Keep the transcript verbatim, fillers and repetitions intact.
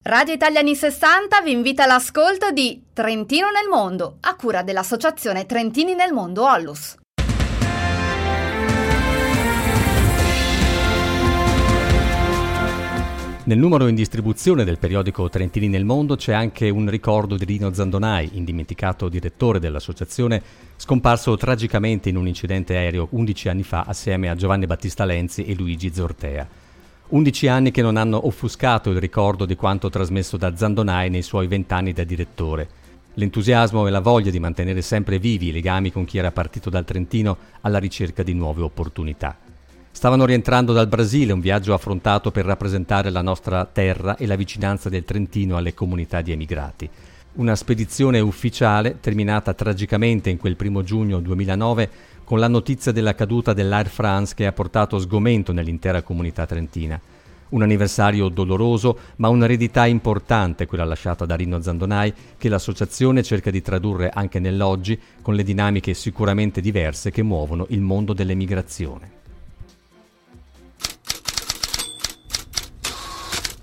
Radio Italia anni sessanta vi invita all'ascolto di Trentino nel Mondo, a cura dell'associazione Trentini nel Mondo Ollus. Nel numero in distribuzione del periodico Trentini nel Mondo c'è anche un ricordo di Rino Zandonai, indimenticato direttore dell'associazione, scomparso tragicamente in un incidente aereo undici anni fa assieme a Giovanni Battista Lenzi e Luigi Zortea. undici anni che non hanno offuscato il ricordo di quanto trasmesso da Zandonai nei suoi vent'anni da direttore. L'entusiasmo e la voglia di mantenere sempre vivi i legami con chi era partito dal Trentino alla ricerca di nuove opportunità. Stavano rientrando dal Brasile, un viaggio affrontato per rappresentare la nostra terra e la vicinanza del Trentino alle comunità di emigrati. Una spedizione ufficiale terminata tragicamente in quel primo giugno duemilanove con la notizia della caduta dell'Air France che ha portato sgomento nell'intera comunità trentina. Un anniversario doloroso, ma un'eredità importante quella lasciata da Rino Zandonai, che l'associazione cerca di tradurre anche nell'oggi con le dinamiche sicuramente diverse che muovono il mondo dell'emigrazione.